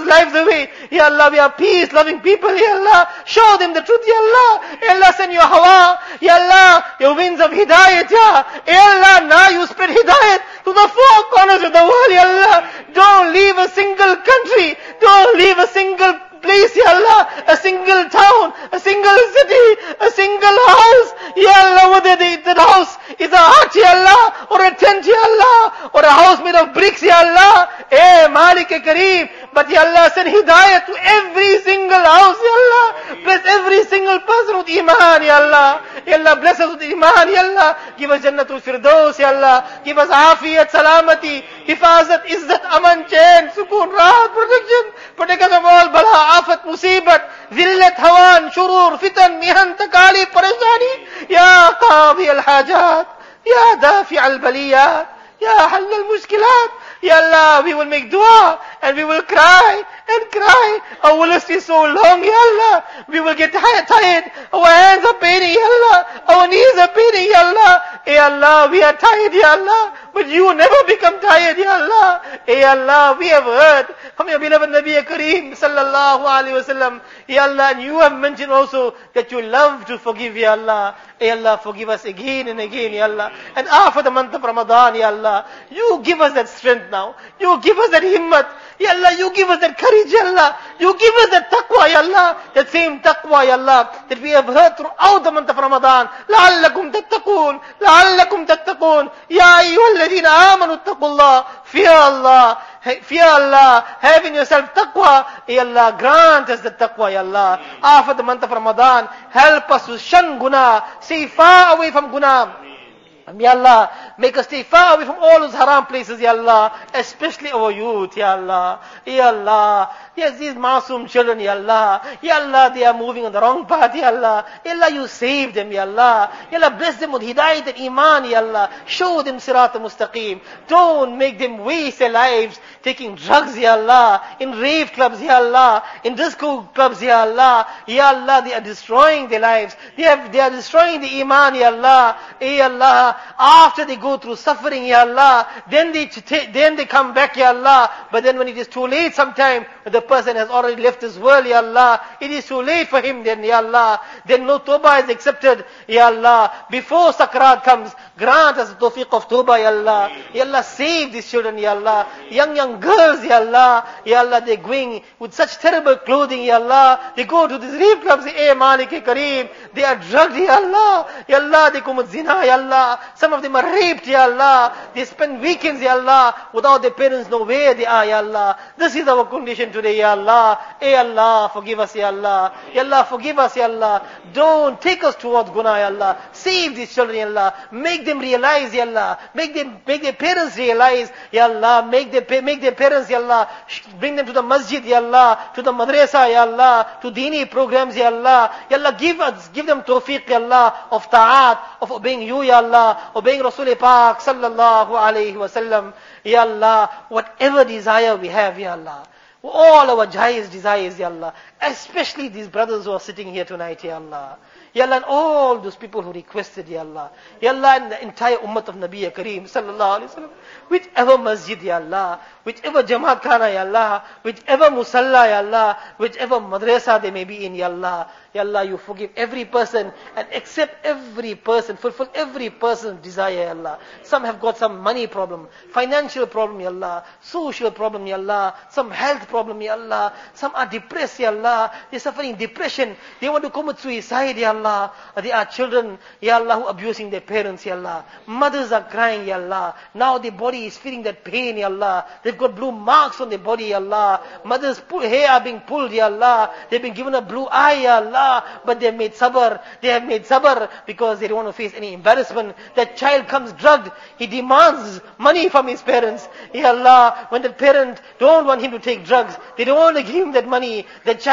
lives away. Ya Allah, we are peace-loving people, Ya Allah. Show them the truth, Ya Allah. Ya Allah, send your hawa. Ya Allah, your winds of hidayat, Ya. Ya Allah, now you spread hidayat to the four corners of the world, Ya Allah. Don't leave a single country. Don't leave a single place, Ya Allah, a single town, a single city, a single house, Ya Allah, whether the, the house is a hut, Ya Allah, or a tent, Ya Allah, or a house made of bricks, Ya Allah, eh, Malik Kareem, but Ya Allah, send hidayah to every single house, Ya Allah, bless every single person with iman, Ya Allah, Ya Allah, bless us with iman, Ya Allah, give us Jannatul Firdaus, Ya Allah, give us afiyat, salamati, hifazat, izzat, aman, chain, sukoon, rahat, protection, protect us of all bala, afat, musibat, zillat, hawan, shurur, fitan, mihan, takali, parishani, ya qadi al-hajat, ya dafi al-baliyat, ya hal al-mushkilat, Ya Allah, we will make dua, and we will cry, and cry, our list is so long, Ya Allah, we will get tired, our hands are paining, Ya Allah, our knees are paining, Ya Allah, Ya Allah, we are tired, Ya Allah, but you never become tired, Ya Allah, Ya Allah, we have heard from your beloved Nabi Kareem, sallallahu alayhi wa sallam, Ya Allah, and you have mentioned also that you love to forgive, Ya Allah, Ya Allah, forgive us again and again, Ya Allah, and after the month of Ramadan, Ya Allah, you give us that strength now, you give us that himmat, Ya Allah, you give us that courage, Ya Allah, you give us that taqwa, Ya Allah, that same taqwa, Ya Allah, that we have heard throughout the month of Ramadan, لَعَلَّكُمْ تَتَّقُونَ لَعَلَّكُمْ تَتَّقُونَ يَا أَيُّهَا الَّذِينَ آمَنُوا اتَّقُوا اللَّهَ, fear Allah, fear Allah, have in yourself taqwa, Ya Allah, grant us the taqwa, Ya Allah, after the month of Ramadan, help us to shun guna, stay far away from guna. Ya Allah, make us stay far away from all those haram places, Ya Allah, especially our youth, Ya Allah, Ya Allah. Yes, these masoom children, Ya Allah, Ya Allah, they are moving on the wrong path, Ya Allah, Ya Allah, you save them, Ya Allah, Ya Allah, bless them with hidayat and iman, Ya Allah, show them sirat al-mustaqim, don't make them waste their lives taking drugs, Ya Allah, in rave clubs, Ya Allah, in disco clubs, Ya Allah, Ya Allah, they are destroying their lives, they, have, they are destroying the iman, Ya Allah, Ya Allah. After they go through suffering, Ya Allah, then they then they come back, Ya Allah. But then when it is too late sometime, the person has already left this world, Ya Allah, it is too late for him then, Ya Allah. Then no tawbah is accepted, Ya Allah. Before sakrat comes, grant us the tawfiq of tawbah, Ya Allah. Ya Allah, save these children, Ya Allah. Young, young girls, Ya Allah. Ya Allah, they're going with such terrible clothing, Ya Allah. They go to these rave clubs, eh, Malik Kareem. They are drugged, Ya Allah. Ya Allah, they commit zina, Ya Allah. Some of them are raped, Ya Allah. They spend weekends, Ya Allah, without their parents know where they are, Ya Allah. This is our condition today, Ya Allah. Eh Allah, forgive us, Ya Allah. Ya Allah, forgive us, Ya Allah. Don't take us towards guna, Ya Allah. Save these children, Ya Allah. Make them realize, Ya Allah. Make them, make their parents realize, Ya Allah. Make their, make their parents, Ya Allah. Bring them to the masjid, Ya Allah. To the madrasa, Ya Allah. To dini programs, Ya Allah. Ya Allah, give us, give them tawfiq, Ya Allah, of ta'at, of obeying you, Ya Allah. Obeying Rasul Pak sallallahu alayhi wa sallam. Ya Allah, whatever desire we have, Ya Allah, all our highest desires, Ya Allah, especially these brothers who are sitting here tonight, Ya Allah. Ya Allah, and all those people who requested, Ya Allah. Ya Allah, and the entire ummah of Nabi Kareem sallallahu alayhi wa sallam. Whichever masjid, Ya Allah, whichever jamaat khana, Ya Allah, whichever musalla, Ya Allah, whichever madrasa they may be in, Ya Allah. Ya Allah, you forgive every person and accept every person, fulfill every person's desire, Ya Allah. Some have got some money problem, financial problem, Ya Allah, social problem, Ya Allah, some health problem, Ya Allah. Some are depressed, Ya Allah. They're suffering depression. They want to commit suicide, Ya Allah. There are children, Ya Allah, who are abusing their parents, Ya Allah. Mothers are crying, Ya Allah. Now their body is feeling that pain, Ya Allah. They've got blue marks on their body, Ya Allah. Mothers' hair are being pulled, Ya Allah. They've been given a blue eye, Ya Allah. But they have made sabr. They have made sabr because they don't want to face any embarrassment. That child comes drugged. He demands money from his parents. Ya Allah, when the parent don't want him to take drugs, they don't want to give him that money. The child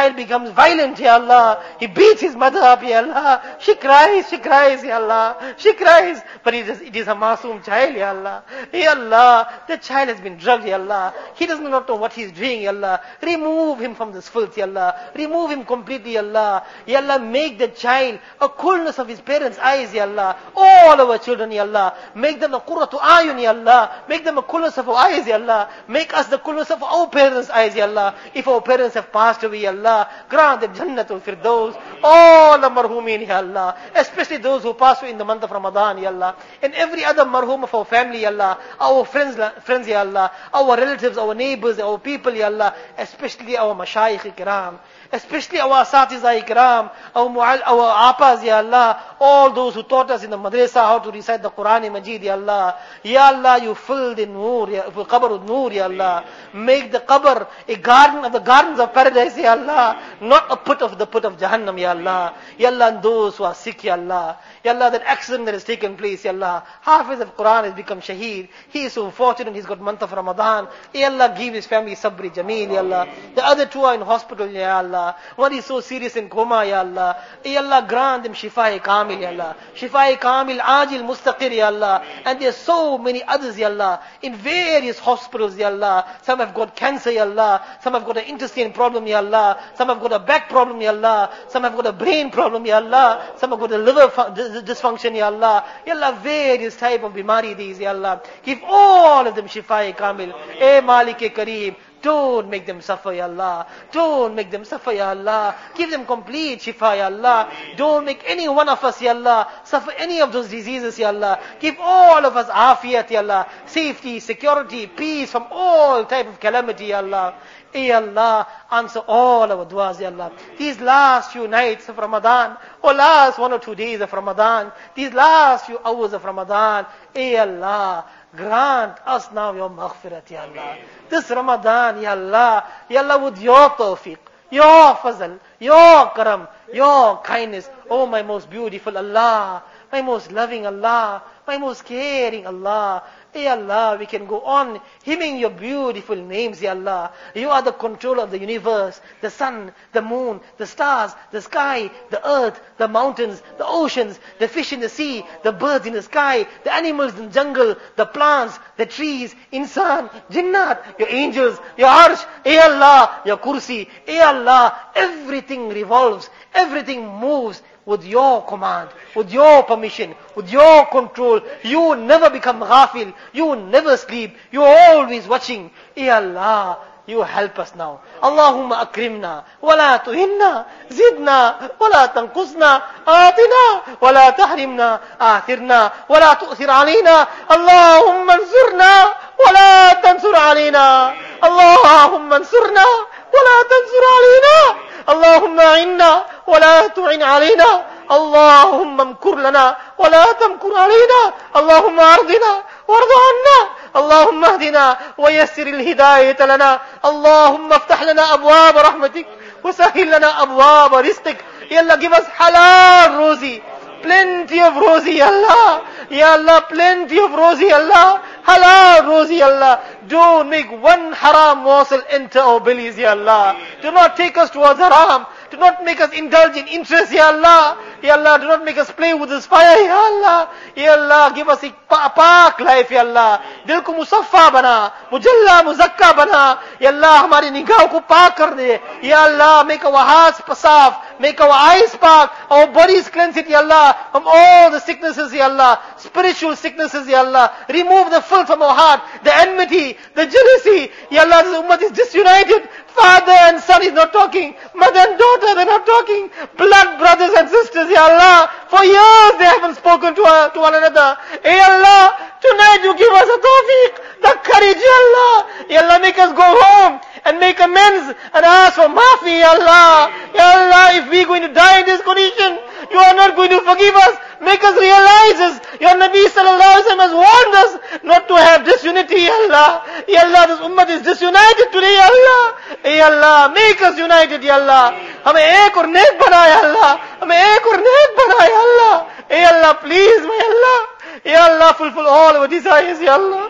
child becomes violent, Ya Allah. He beats his mother up, Ya Allah. She cries, she cries, Ya Allah. She cries. But it is, it is a masoom child, Ya Allah. Ya Allah, the child has been drugged, Ya Allah. He does not know what he is doing, Ya Allah. Remove him from this filth, Ya Allah. Remove him completely, Ya Allah. Ya Allah, make the child a coolness of his parents' eyes, Ya Allah. All our children, Ya Allah. Make them a qurratu ayun, Ya Allah. Make them a coolness of our eyes, Ya Allah. Make us the coolness of our parents' eyes, Ya Allah. If our parents have passed away, Ya Allah, grant them Jannatul Firdaus. All the marhumin, Ya Allah. Especially those who passed away in the month of Ramadan, Ya Allah. And every other marhum of our family, Ya Allah. Our friends, friends, Ya Allah. Our relatives, our neighbors, our people, Ya Allah. Especially our mashayikh ikram. Especially our asatiza ikram. Our, mu'al, our apas, Ya Allah. All those who taught us in the madrasa how to recite the Quran Majid, Ya Allah. Ya Allah, you filled in noor, Ya, qabr with noor, Ya Allah. Make the qabr a garden of the gardens of paradise, Ya Allah. Not a pit of the pit of Jahannam, Ya Allah. Ya Allah, and those who are sick, Ya Allah. Ya Allah, that accident that has taken place, Ya Allah. Hafiz of Quran has become shaheed. He is so fortunate, he's got month of Ramadan. Ya Allah, give his family sabri jameel, Ya Allah. The other two are in hospital, Ya Allah. One is so serious in coma, Ya Allah. Ya Allah, grant them shifa-e kamil, Ya Allah. Shifa-e kamil, ajil, mustaqir, Ya Allah. And there are so many others, Ya Allah, in various hospitals, Ya Allah. Some have got cancer, Ya Allah. Some have got an intestine problem, Ya Allah. Some have got a back problem, Ya Allah. Some have got a brain problem, Ya Allah. Some have got a liver dysfunction, Ya Allah. Ya Allah, various type of bimari these, Ya Allah. Give all of them shifa-e kamil. Eh Malik-e Kareem. Don't make them suffer, Ya Allah. Don't make them suffer, Ya Allah. Give them complete shifa, Ya Allah. Don't make any one of us, Ya Allah, suffer any of those diseases, Ya Allah. Give all of us afiyat, Ya Allah. Safety, security, peace from all type of calamity, Ya Allah. Ya Allah, answer all our du'as, Ya Allah. These last few nights of Ramadan, or last one or two days of Ramadan, these last few hours of Ramadan, Ya Allah, grant us now your maghfirat, Ya Allah. This Ramadan, Ya Allah, Ya Allah, with your tawfiq, your fazl, your karam, your kindness, oh my most beautiful Allah, my most loving Allah, my most caring Allah. Ya Allah, we can go on hymning your beautiful names, Ya Allah. You are the controller of the universe, the sun, the moon, the stars, the sky, the earth, the mountains, the oceans, the fish in the sea, the birds in the sky, the animals in the jungle, the plants, the trees, insan, jinnat, your angels, your arsh, Ya Allah, your kursi, Ya Allah, everything revolves, everything moves with your command, with your permission, with your control. You never become ghafil. You never sleep. You are always watching. Ya Allah, you help us now. Allahumma akrimna, wa la tuhinna, zidna, wa la tanqusna, atina, wa la tahrimna, athirna, wa la tu'thir alayna. Allahumma ansurna, wa la tansur alayna. Allahumma ansurna, wa la tansur alayna. اللهم أعنا ولا تعن علينا اللهم امكر لنا ولا تمكر علينا اللهم أرضنا وارض عنا اللهم اهدنا ويسر الهداية لنا اللهم افتح لنا أبواب رحمتك وسهل لنا أبواب رزقك يا الله give us halal rosy plenty of rosy Ya Allah Ya Allah plenty of rosy Ya Allah halal rosy Ya Allah don't make one haram morsel enter our bellies Ya Allah do not take us towards haram do not make us indulge in interest Ya Allah Ya Allah do not make us play with this fire Ya Allah Ya Allah give us a paak life Ya Allah dil ko musaffa bana mujalla muzakka bana Ya Allah hamari nigaah ko paak kar de Ya Allah make our hearts saf make our eyes paak our bodies cleanse it Ya Allah from all the sicknesses Ya Allah spiritual sicknesses Ya Allah remove the filth from our heart the enmity the jealousy Ya Allah this ummah is disunited father and son is not talking mother and daughter they're not talking blood brothers and sisters Ya Allah for years they haven't spoken to, uh, to one another Ya Allah tonight you give us a tawfiq the courage Ya Allah Ya Allah make us go home and make amends and ask for maafi Ya Allah Ya Allah if we're going to die in this condition you are not going to forgive us make us realize this your Nabi sallallahu alaihi wasallam has warned us not to have disunity Ya Allah Ya Allah this ummah is disunited today Ya Allah Ya Allah make us united Ya Allah hame ek aur nek bana Ya Allah hame ek aur nek bana Ya Allah Ya Allah please my Allah Ya Allah fulfill all our desires Ya Allah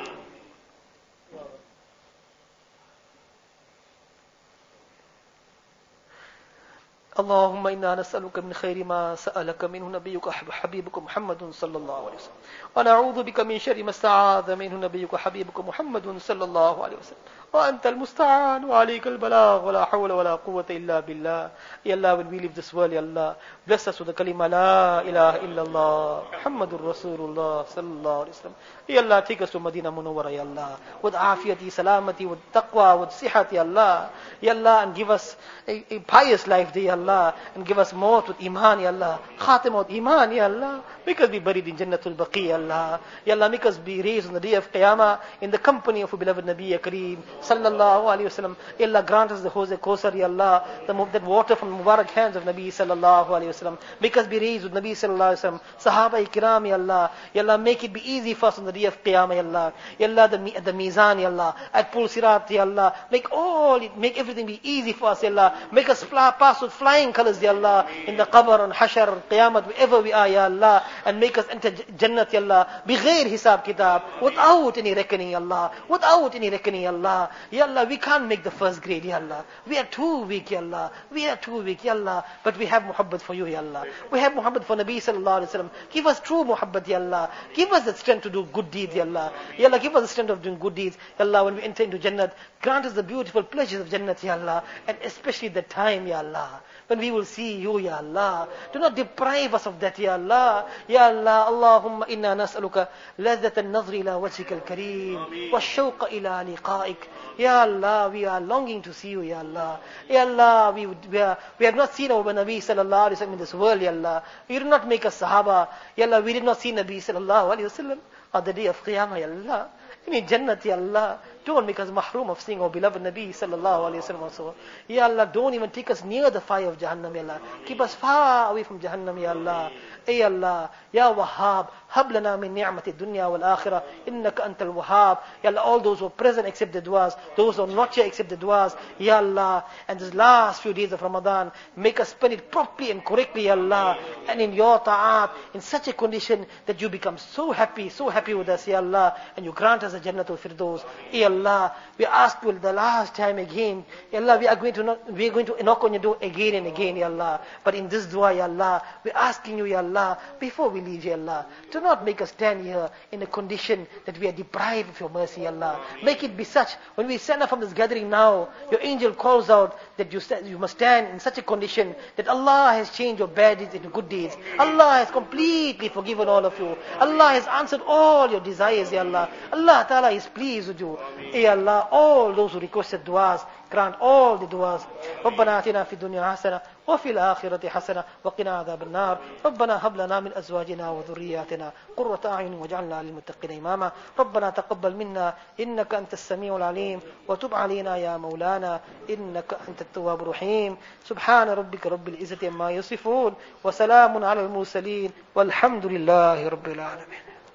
اللهم إنا نسألك من خير ما سألك منه نبيك حبيبك محمد صلى الله عليه وسلم ونعوذ بك من شر ما استعاذ منه نبيك حبيبك محمد صلى الله عليه وسلم وأنت المستعان وعليك البلاغ ولا حول ولا قوة إلا بالله. Ya Allah, when we leave this world, Ya Allah, bless us with the kalima La ilaha illallah Muhammadur Rasulullah sallallahu alaihi wasallam. Ya Allah, take us to Madina Munawwara, Ya Allah, with afiyati, salamati, with taqwa, with sihat, Ya Allah. Ya Allah, and give us a, a pious life there, Ya Allah, and give us maut with iman, Ya Allah, khatim with iman, Ya Allah. Make us be buried in Jannatul Baqi, Ya Allah. Ya Allah, make us be raised on the day of Qiyamah in the company of our beloved Nabi Kareem sallallahu alaihi wasallam. Ya Allah, grant us the Hawz Kausar, Ya Allah, the, that water from the Mubarak hands of Nabi sallallahu alaihi wasallam. Make us be raised with Nabi sallallahu alaihi wasallam, Sahaba Ikram, Ya Allah. Ya Allah, make it be easy for us on the day of Qiyamah, Ya Allah. Ya Allah, the, the Mizan, Ya Allah, at Pul Sirat, Ya Allah. Make all it, make everything be easy for us, Ya Allah. Make us fly, pass with flying colors, Ya Allah, in the Qabr and Hashar and Qiyamah, wherever we are, Ya Allah. And make us enter Jannat, Ya Allah, bighair hisab kitab, without any reckoning, Ya Allah, without any reckoning, Ya Allah. Ya Allah, we can't make the first grade, Ya Allah. We are too weak, Ya Allah. We are too weak, Ya Allah. But we have muhabbat for you, Ya Allah. We have muhabbat for Nabi sallallahu alaihi wasallam. Give us true muhabbat, Ya Allah. Give us the strength to do good deeds, Ya Allah. Ya Allah, give us the strength of doing good deeds, Ya Allah. When we enter into Jannat, grant us the beautiful pleasures of Jannat, Ya Allah. And especially the time, Ya Allah, when we will see you, Ya Allah. Do not deprive us of that, Ya Allah. Ya Allah, Allahumma inna nas'aluka ladhat an-nazri ila wajhika al-kareem wa shawqa ila liqa'ik. Ya Allah, we are longing to see you, Ya Allah. Ya Allah, we, we, are, we have not seen our Nabi sallallahu alaihi wasallam in this world, Ya Allah. You did not make us Sahaba. Ya Allah, we did not see Nabi sallallahu alaihi wasallam on the day of Qiyamah, Ya Allah. In Jannat, Ya Allah. Don't make us mahroom of seeing our beloved Nabi sallallahu alaihi wasallam also. Ya Allah, don't even take us near the fire of Jahannam, Ya Allah. Keep us far away from Jahannam, Ya Allah. Ay Allah, Ya Wahhab, hab lana min ni'mati dunya wal akhirah, innaka antal Wahhab. Ya Allah, all those who are present accept the du'as, those who are not here accept the du'as. Ya Allah, and this last few days of Ramadan, make us spend it properly and correctly, Ya Allah, and in your ta'at, in such a condition that you become so happy, so happy with us, Ya Allah, and you grant us a Jannatul Firdaus. Ya Allah, we ask you the last time again, Ya Allah, we are going to knock, we are going to knock on your door again and again, Ya Allah. But in this dua, Ya Allah, we are asking you, Ya Allah, before we leave, Ya Allah, do not make us stand here in a condition that we are deprived of your mercy, Ya Allah. Make it be such, when we stand up from this gathering now, your angel calls out that you, st- you must stand in such a condition that Allah has changed your bad deeds into good deeds. Allah has completely forgiven all of you. Allah has answered all your desires, Ya Allah. Allah Ta'ala is pleased with you. Ya Allah, all those who requested du'as, grant all the du'as. ربنا آتنا في الدنيا حسنة وفي الآخرة حسنة وقنا عذاب النار. ربنا هب لنا من أزواجنا وذرياتنا قرة أعين واجعلنا للمتقين إماما. ربنا تقبل منا إنك أنت السميع العليم وتب علينا يا مولانا إنك أنت التواب الرحيم. سبحان ربك رب العزة عما يصفون وسلام على المرسلين والحمد لله رب العالمين.